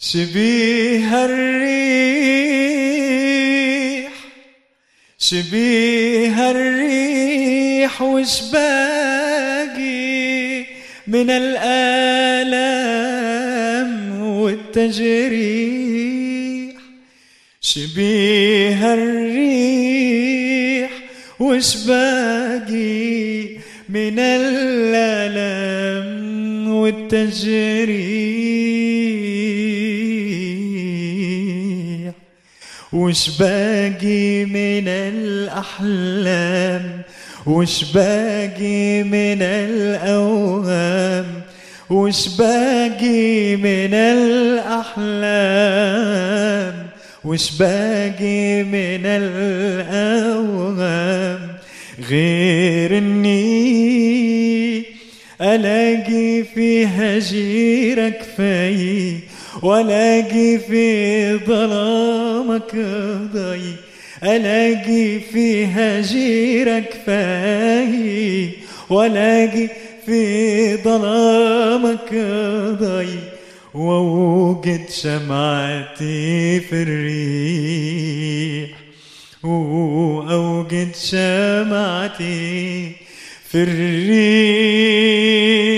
شبيه الريح شبيه الريح وش باقي من الآلام والتجريح. شبيه الريح وش باقي من الآلام والتجريح. وش باقي من الأحلام وش باقي من الأوهام. وش باقي من الأحلام وش باقي من الأوهام غير إني ألاقي في هجيرك في وألاقي في ظلامك ضي. ألاقي في هجيرك في وألاقي في ظلامك ضي. وأوقد شمعتي في الريح وأوقد شمعتي في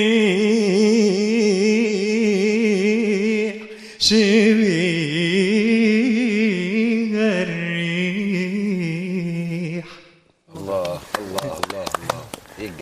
الريح. شبيه